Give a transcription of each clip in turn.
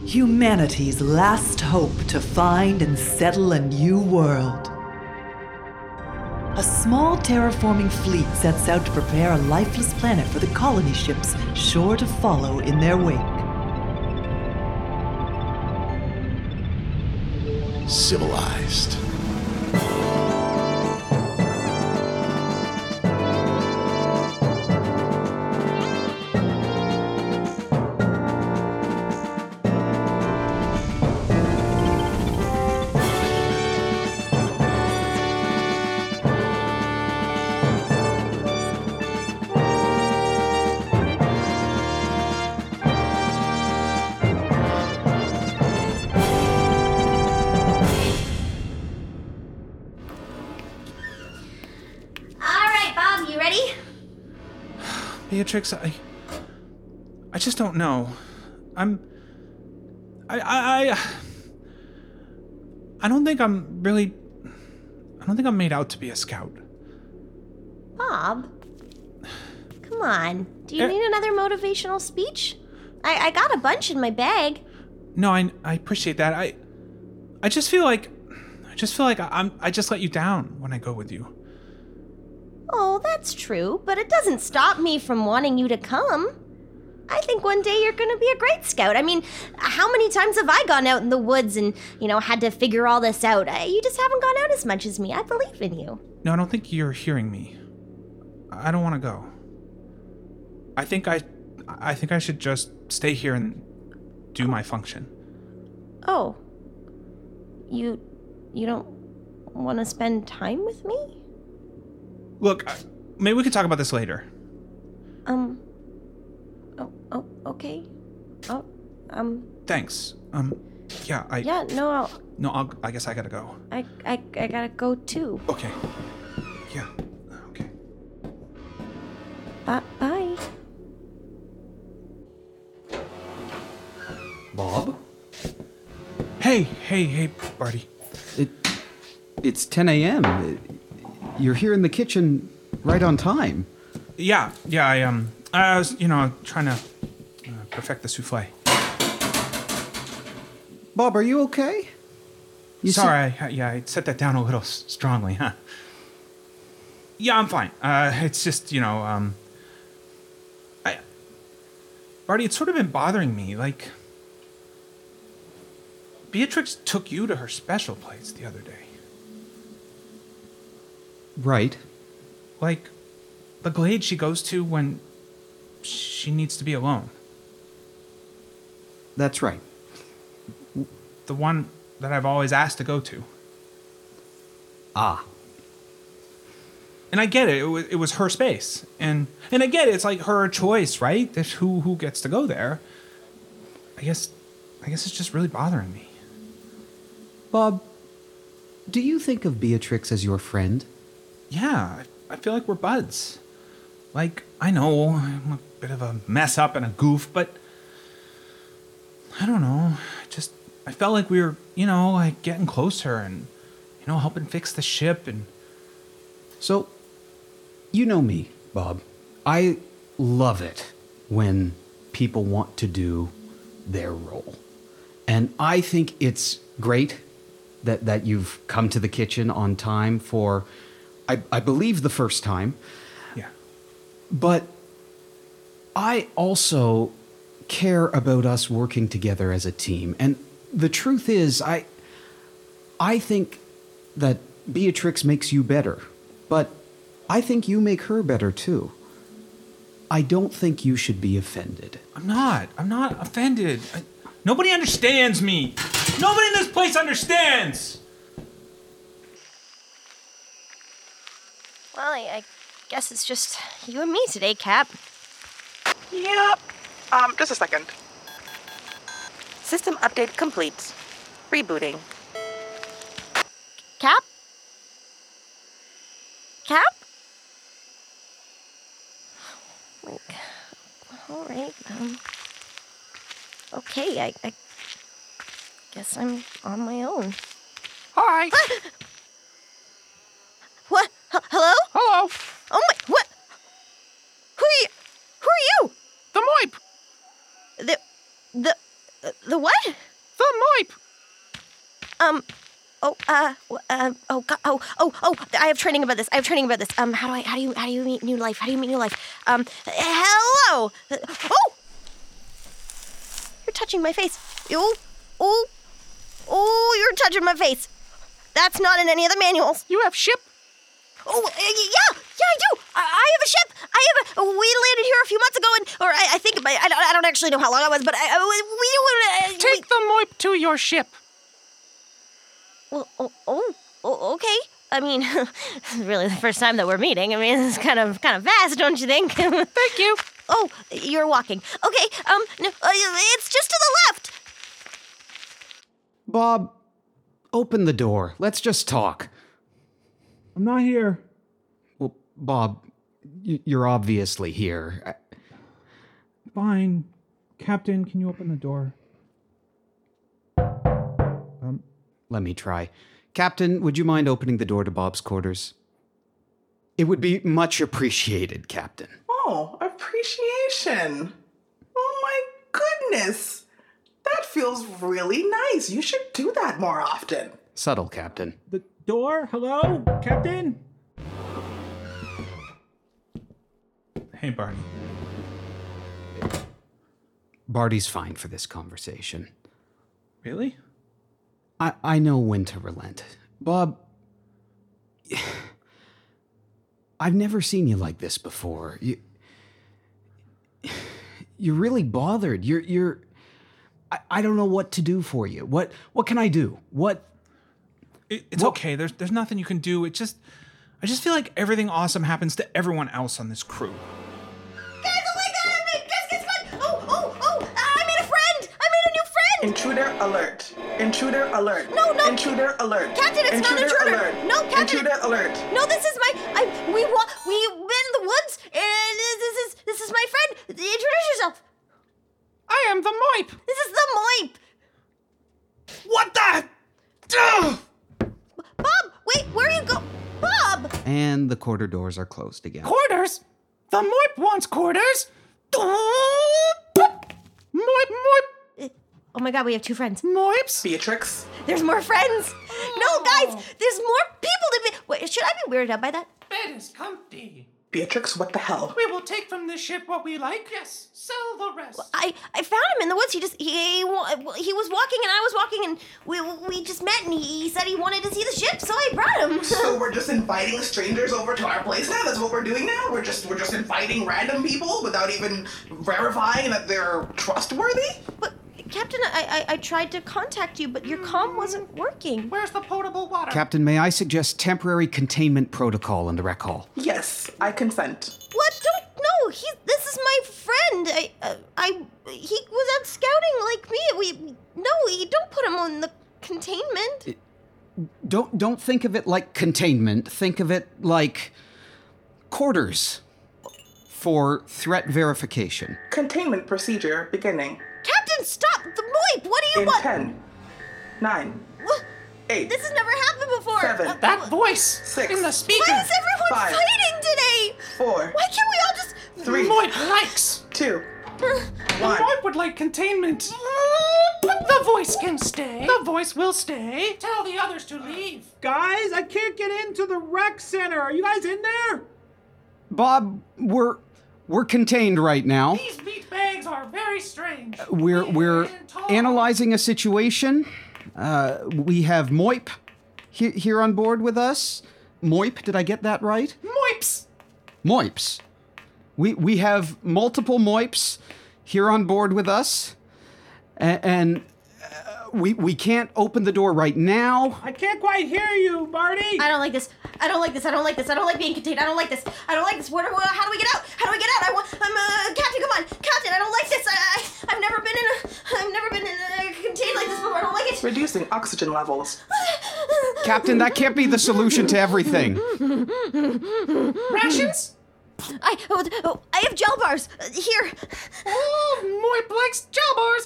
Humanity's last hope to find and settle a new world. A small terraforming fleet sets out to prepare a lifeless planet for the colony ships sure to follow in their wake. Civilized. Beatrix, I just don't know. I don't think I'm made out to be a scout. Bob, come on. Do you need another motivational speech? I got a bunch in my bag. No, I appreciate that. I just feel like I just let you down when I go with you. Oh, that's true, but it doesn't stop me from wanting you to come. I think one day you're gonna be a great scout. I mean, how many times have I gone out in the woods and, had to figure all this out? You just haven't gone out as much as me. I believe in you. No, I don't think you're hearing me. I don't want to go. I think I should just stay here and do my function. Oh. You don't want to spend time with me? Look, maybe we could talk about this later. Okay. Thanks. Yeah, I guess I gotta go. I gotta go too. Okay. Yeah, okay. Bye. Bob? Hey, Barty. It's 10 a.m. You're here in the kitchen right on time. Yeah, I was, trying to perfect the souffle. Bob, are you okay? Sorry, I set that down a little strongly, huh? Yeah, I'm fine. It's just, Barty, it's sort of been bothering me, like, Beatrix took you to her special place the other day. Right. Like, the glade she goes to when she needs to be alone. That's right. The one that I've always asked to go to. Ah. And I get it. It was her space. And I get it. It's like her choice, right? There's who gets to go there. I guess it's just really bothering me. Bob, do you think of Beatrix as your friend? Yeah, I feel like we're buds. Like, I know I'm a bit of a mess up and a goof, but I don't know. I felt like we were, like getting closer and, helping fix the ship and... So, you know me, Bob. I love it when people want to do their role. And I think it's great that you've come to the kitchen on time for, I believe, the first time. Yeah. But I also care about us working together as a team. And the truth is, I think that Beatrix makes you better. But I think you make her better too. I don't think you should be offended. I'm not offended. Nobody understands me. Nobody in this place understands. Well, I guess it's just you and me today, Cap. Yep. Just a second. System update complete. Rebooting. Cap? All right. Okay, I guess I'm on my own. Hi. What? Hello? Hello. Oh my, what? Who are you? The Moip. The what? The Moip. I have training about this. How do you meet new life? Hello! Oh! You're touching my face. Oh, you're touching my face. That's not in any of the manuals. You have ship? Oh, yeah, I do. I have a ship. We landed here a few months ago, I think, I don't actually know how long it was, but Take the Moip to your ship. Well, okay. I mean, this is really the first time that we're meeting. I mean, it's kind of fast, don't you think? Thank you. Oh, you're walking. Okay, no, it's just to the left. Bob, open the door. Let's just talk. I'm not here. Well, Bob, you're obviously here. Fine. Captain, can you open the door? Let me try. Captain, would you mind opening the door to Bob's quarters? It would be much appreciated, Captain. Oh, appreciation. Oh my goodness. That feels really nice. You should do that more often. Subtle, Captain. The door? Hello? Captain? Hey, Barney. Barty's fine for this conversation. Really? I know when to relent. Bob, I've never seen you like this before. You're really bothered. I don't know what to do for you. What can I do? It's okay. There's nothing you can do. I just feel like everything awesome happens to everyone else on this crew. Guys, oh my god, guys, I made a friend. I made a new friend. Intruder alert. Intruder alert. No. Intruder alert. Captain, it's not intruder. Alert. No, Captain. Intruder alert. No, this is we've been in the woods, and this is my friend. Introduce yourself. I am the Moip. This is the Moip. What the? Ugh! Bob, wait, where are you go? Bob! And the quarter doors are closed again. Quarters? The Moip wants quarters. Moip. Oh my god, we have two friends. Moips? Beatrix. There's more friends. No, guys, there's more people to be. Wait, should I be weirded out by that? Bed is comfy. Beatrix, what the hell? We will take from this ship what we like. Yes, sell the rest. I found him in the woods. He was walking and I was walking and we just met and he said he wanted to see the ship, so I brought him. So we're just inviting strangers over to our place now? That's what we're doing now? We're just inviting random people without even verifying that they're trustworthy? But Captain, I tried to contact you, but your comm wasn't working. Where's the potable water? Captain, may I suggest temporary containment protocol in the rec hall? Yes, I consent. What? No, this is my friend. He was out scouting like me. You don't put him on the containment. Don't think of it like containment. Think of it like quarters for threat verification. Containment procedure beginning. Captain, stop! The Moip! What do you In want? 10, 9, What? 8, This has never happened before. 7, That voice 6, in the speaker. Why is everyone 5, fighting today? 4, Why can't we all just... 3, Moip likes. 2, The 1. Moip would like containment. The voice can stay. The voice will stay. Tell the others to leave. Guys, I can't get into the rec center. Are you guys in there? Bob, we're contained right now. These meat bags are very strange. We're And tall. analyzing a situation. We have Moip here on board with us. Moip, did I get that right? Moips. Moips. We have multiple Moips here on board with us, and we can't open the door right now. I can't quite hear you, Barty. I don't like this. I don't like being contained. I don't like this. How do we get out? I'm Captain, come on. Captain, I don't like this. I've never been in a contained like this before. I don't like it. Reducing oxygen levels. Captain, that can't be the solution to everything. Rations? I have gel bars. Here. Oh, Moip likes gel bars.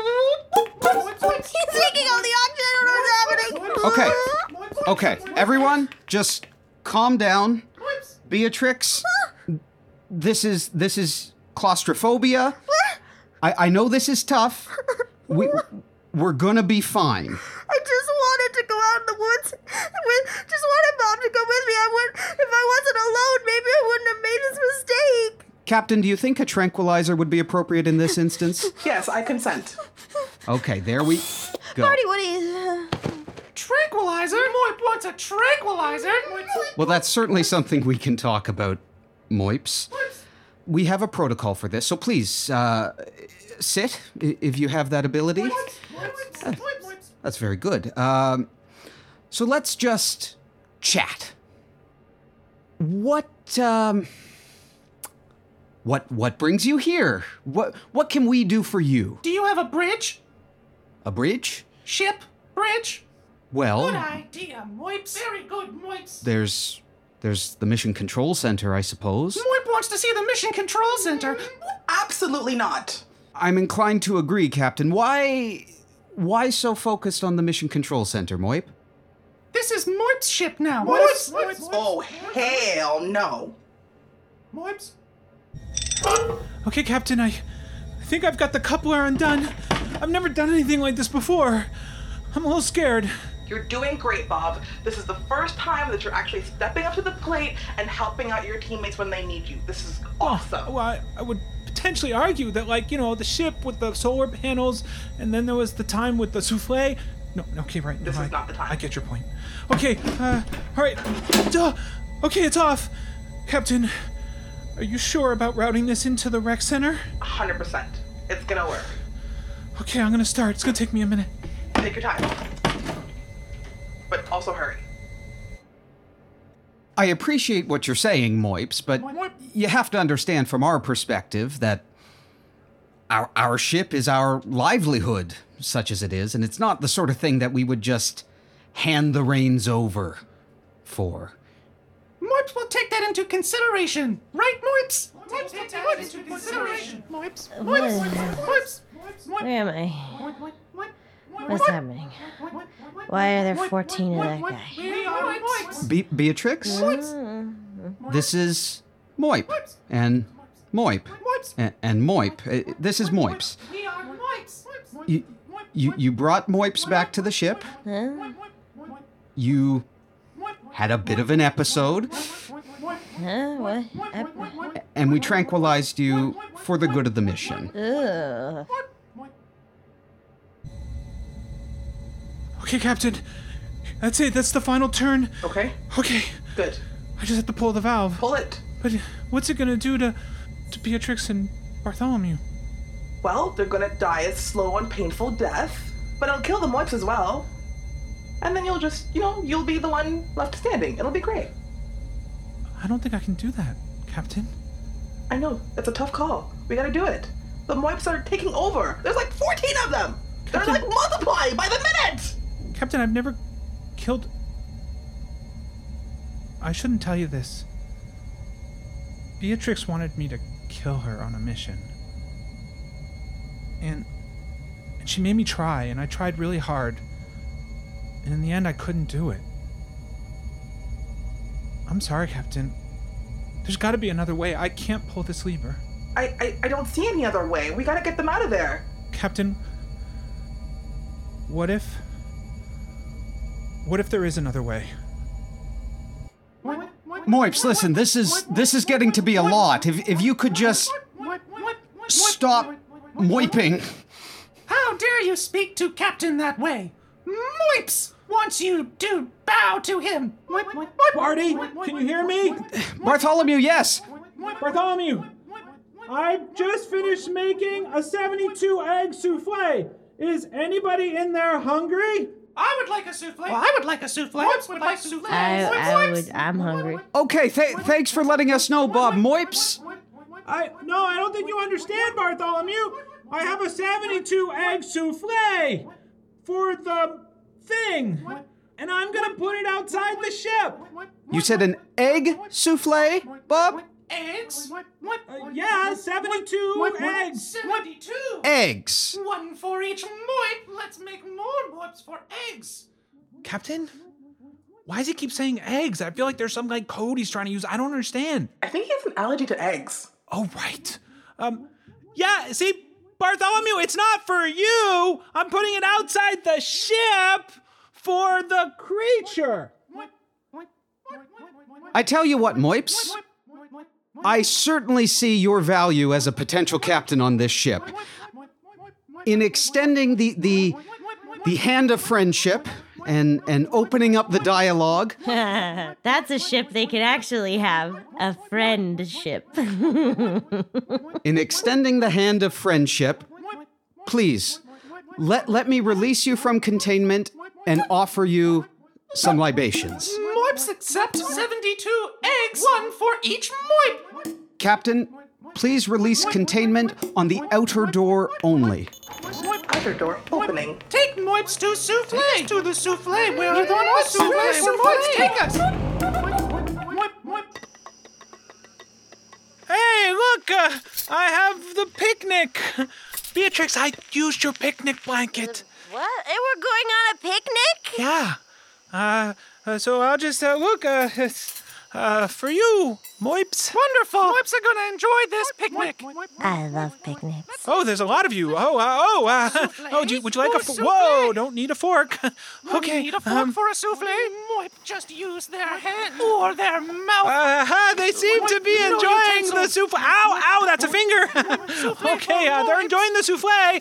He's taking all the oxygen. I don't know what's happening. Okay, everyone, just calm down. Beatrix, this is claustrophobia. I know this is tough. We're gonna be fine. I just wanted to go out in the woods. Just wanted Mom to go with me. If I wasn't alone, maybe I wouldn't have made this mistake. Captain, do you think a tranquilizer would be appropriate in this instance? Yes, I consent. Okay, there we go. Marty, what do you... Tranquilizer? Moip wants a tranquilizer. Well, that's certainly something we can talk about, Moips. We have a protocol for this, so please, sit, if you have that ability. That's very good. So let's just chat. What brings you here? What can we do for you? Do you have a bridge? A bridge? Ship? Bridge? Well, Good idea, Moips. Very good, Moips. there's the mission control center, I suppose. Moip wants to see the mission control center. Absolutely not. I'm inclined to agree, Captain. Why so focused on the mission control center, Moip? This is Moip's ship now. Moips? Moips. Oh, hell no. Moips. Okay, Captain, I think I've got the coupler undone. I've never done anything like this before. I'm a little scared. You're doing great, Bob. This is the first time that you're actually stepping up to the plate and helping out your teammates when they need you. This is awesome. Well, I would potentially argue that, the ship with the solar panels, and then there was the time with the souffle. No, okay, right. This no, is not the time. I get your point. Okay, all right. Duh. Okay, it's off. Captain, are you sure about routing this into the rec center? 100%. It's gonna work. Okay, I'm gonna start. It's gonna take me a minute. Take your time. But also hurry. I appreciate what you're saying, Moips, but you have to understand from our perspective that our ship is our livelihood, such as it is, and it's not the sort of thing that we would just hand the reins over for. Moips will take that into consideration. Right, Moips? Moips will take that into consideration. Moips. Moips. Where am I? What's happening? Why are there 14 of that guy? We are Moips. Beatrix? This is Moip. And Moip. And Moip. This is Moips. We are Moips. You brought Moips back to the ship. Huh? You had a bit of an episode, Huh? What? and we tranquilized you for the good of the mission. Ugh. Okay, Captain. That's it. That's the final turn. Okay? Okay. Good. I just have to pull the valve. Pull it. But what's it gonna do to Beatrix and Bartholomew? Well, they're gonna die a slow and painful death, but it'll kill the Moips as well. And then you'll just, you'll be the one left standing. It'll be great. I don't think I can do that, Captain. I know, it's a tough call. We gotta do it. The Moips are taking over. There's like 14 of them. They're like multiplying by the minute. Captain, I've never killed... I shouldn't tell you this. Beatrix wanted me to kill her on a mission. And she made me try, and I tried really hard. And in the end, I couldn't do it. I'm sorry, Captain. There's gotta be another way. I can't pull this lever. I don't see any other way. We gotta get them out of there. Captain, what if there is another way? Moips, listen, this is getting to be a lot. If you could just stop moiping. How dare you speak to Captain that way? Moips wants you to bow to him. Marty, can you hear me? Bartholomew, yes. Bartholomew, I just finished making a 72-egg souffle. Is anybody in there hungry? I would like a souffle. I would like a souffle. Moips would like souffle. I'm hungry. Okay, thanks for letting us know, Bob. Moips? I don't think you understand, Bartholomew. I have a 72-egg souffle for the thing, and I'm gonna put it outside the ship. You said an egg souffle, Bob? Eggs? Yeah, 72 eggs. 72. Eggs. One for each Moip. Let's make more Moips for eggs. Captain, why does he keep saying eggs? I feel like there's some code he's trying to use. I don't understand. I think he has an allergy to eggs. Oh, right. Yeah, see, Barth, Bartholomew, it's not for you. I'm putting it outside the ship for the creature. I tell you what, Moips. I certainly see your value as a potential captain on this ship. In extending the hand of friendship and opening up the dialogue. That's a ship they could actually have. A friendship. In extending the hand of friendship, please, let me release you from containment and offer you some libations. Moips accept 72 eggs, one for each Moip. Captain, please release containment on the outer door only. Outer door opening. Take Moips to Souffle. To the Souffle. Where are the Moips? Souffle. Moips, take us. Hey, look, I have the picnic. Beatrix, I used your picnic blanket. What? We're going on a picnic? Yeah. So I'll just, look, it's, for you, Moips. Wonderful. Moips are going to enjoy this picnic. I love picnics. Oh, there's a lot of you. Would you like a fork? Whoa, don't need a fork. Okay. Need a fork for a souffle? Moip just use their hand or their mouth. They seem to be enjoying the souffle. Ow, that's a finger. Okay, they're enjoying the souffle.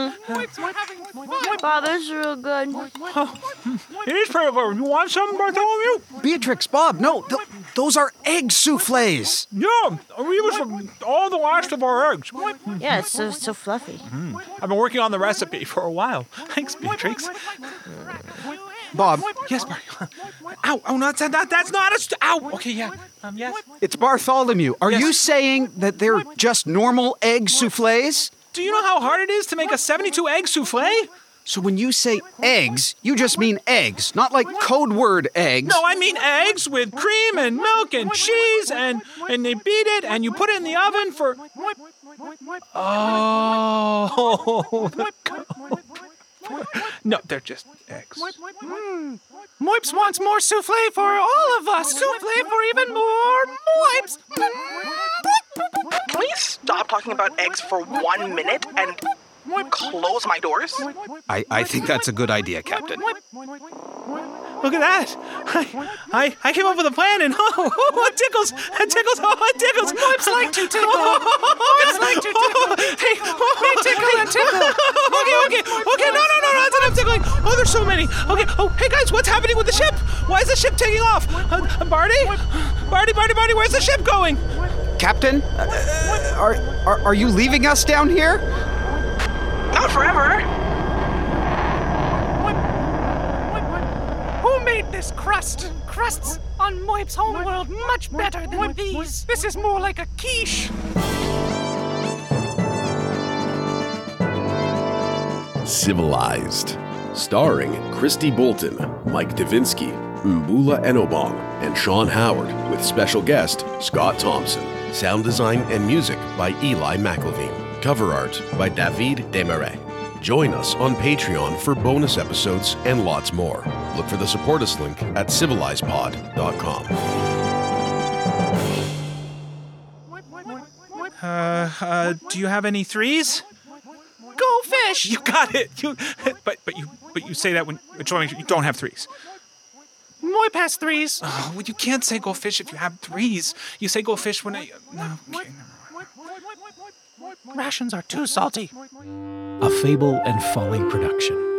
Bob, it's real good. It is pretty good. You want some, Bartholomew? Beatrix, Bob, no, those are egg soufflés. Yeah, we use all the last of our eggs. Yeah, it's so fluffy. I've been working on the recipe for a while. Thanks, Beatrix. Bob, Yes, Bartholomew. Ow, no, that's not a... Ow, okay, yeah. Yes. it's Bartholomew. Are Yes. you saying that they're just normal egg soufflés? Do you know how hard it is to make a 72-egg souffle? So when you say eggs, you just mean eggs, not like code word eggs. No, I mean eggs with cream and milk and cheese, and they beat it, and you put it in the oven for... Oh... No, they're just eggs. Moips wants more souffle for all of us. Souffle for even more Moips. Can we stop talking about eggs for 1 minute and close my doors? I think that's a good idea, Captain. Look at that! I came up with a plan, and it tickles! It tickles! It tickles! Moips like to tickle. Moips like to tickle. Hey, They tickle and tickle. Okay, no, that's enough tickling. Oh, there's so many. Okay, hey guys, what's happening with the ship? Why is the ship taking off? Barty, where's the ship going? Captain, are you leaving us down here? Not forever. Who made this crust? Crusts on Moip's homeworld much better than these. This is more like a quiche. Civilized. Starring Christy Bolton, Mike Davinsky, Mbula Enobong, and Sean Howard, with special guest Scott Thompson. Sound design and music by Eli McElveen. Cover art by David Desmarais. Join us on Patreon for bonus episodes and lots more. Look for the support us link at civilizepod.com. Do you have any threes? Go fish. You got it. But you say that when you don't have threes. Moip has threes. Oh, well, you can't say go fish if you have threes. You say go fish when I... No, okay, never mind. Rations are too salty. A Fable and Folly production.